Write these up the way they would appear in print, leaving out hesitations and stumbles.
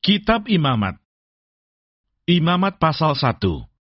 Kitab Imamat. Imamat pasal 1.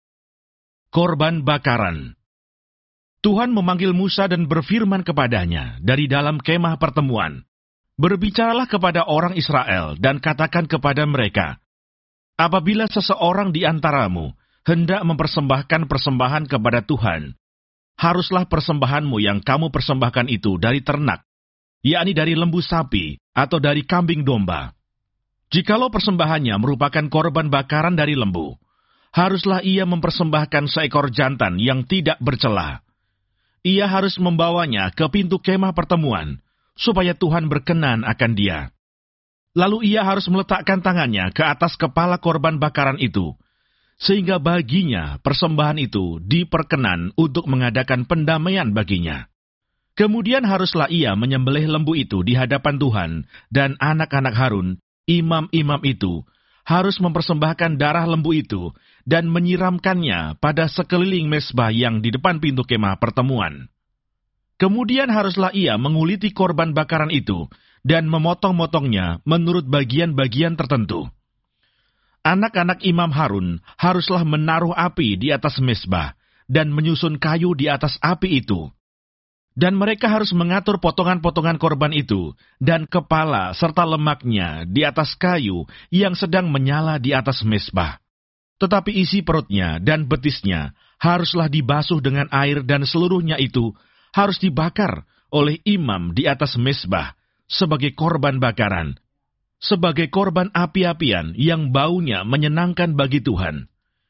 Korban bakaran. Tuhan memanggil Musa dan berfirman kepadanya dari dalam kemah pertemuan. Berbicaralah kepada orang Israel dan katakan kepada mereka, apabila seseorang di antaramu hendak mempersembahkan persembahan kepada Tuhan, haruslah persembahanmu yang kamu persembahkan itu dari ternak, yakni dari lembu sapi atau dari kambing domba. Jikalau persembahannya merupakan korban bakaran dari lembu, haruslah ia mempersembahkan seekor jantan yang tidak bercela. Ia harus membawanya ke pintu kemah pertemuan, supaya Tuhan berkenan akan dia. Lalu ia harus meletakkan tangannya ke atas kepala korban bakaran itu, sehingga baginya persembahan itu diperkenan untuk mengadakan pendamaian baginya. Kemudian haruslah ia menyembelih lembu itu di hadapan Tuhan, dan anak-anak Harun, imam-imam itu, harus mempersembahkan darah lembu itu dan menyiramkannya pada sekeliling mezbah yang di depan pintu kemah pertemuan. Kemudian haruslah ia menguliti korban bakaran itu dan memotong-motongnya menurut bagian-bagian tertentu. Anak-anak imam Harun haruslah menaruh api di atas mezbah dan menyusun kayu di atas api itu. Dan mereka harus mengatur potongan-potongan korban itu dan kepala serta lemaknya di atas kayu yang sedang menyala di atas mezbah. Tetapi isi perutnya dan betisnya haruslah dibasuh dengan air dan seluruhnya itu harus dibakar oleh imam di atas mezbah sebagai korban bakaran, sebagai korban api-apian yang baunya menyenangkan bagi Tuhan.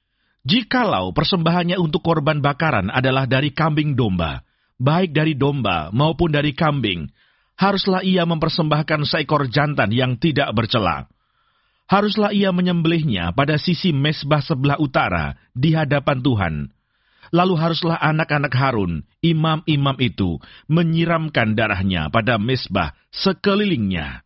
Jikalau persembahannya untuk korban bakaran adalah dari kambing domba, baik dari domba maupun dari kambing, haruslah ia mempersembahkan seekor jantan yang tidak bercela. Haruslah ia menyembelihnya pada sisi mezbah sebelah utara di hadapan Tuhan. Lalu haruslah anak-anak Harun, imam-imam itu, menyiramkan darahnya pada mezbah sekelilingnya.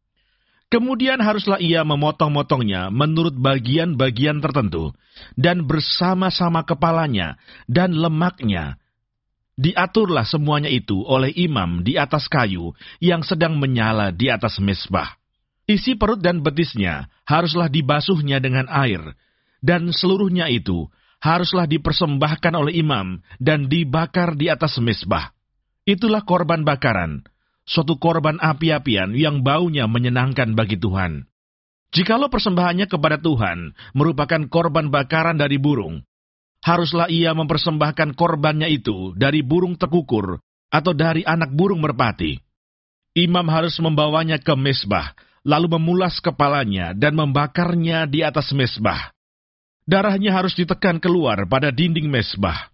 Kemudian haruslah ia memotong-motongnya menurut bagian-bagian tertentu, dan bersama-sama kepalanya dan lemaknya. Diaturlah semuanya itu oleh imam di atas kayu yang sedang menyala di atas mezbah. Isi perut dan betisnya haruslah dibasuhnya dengan air, dan seluruhnya itu haruslah dipersembahkan oleh imam dan dibakar di atas mezbah. Itulah korban bakaran, suatu korban api-apian yang baunya menyenangkan bagi Tuhan. Jikalau persembahannya kepada Tuhan merupakan korban bakaran dari burung, haruslah ia mempersembahkan korbannya itu dari burung tekukur atau dari anak burung merpati. Imam harus membawanya ke mezbah, lalu memulas kepalanya dan membakarnya di atas mezbah. Darahnya harus ditekan keluar pada dinding mezbah.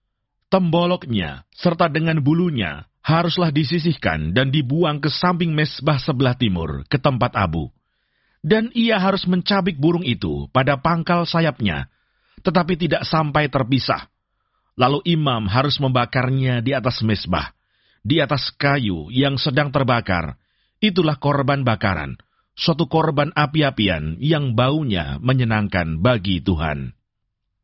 Temboloknya serta dengan bulunya haruslah disisihkan dan dibuang ke samping mezbah sebelah timur ke tempat abu. Dan ia harus mencabik burung itu pada pangkal sayapnya, tetapi tidak sampai terpisah. Lalu imam harus membakarnya di atas mezbah, di atas kayu yang sedang terbakar. Itulah korban bakaran, suatu korban api-apian yang baunya menyenangkan bagi Tuhan.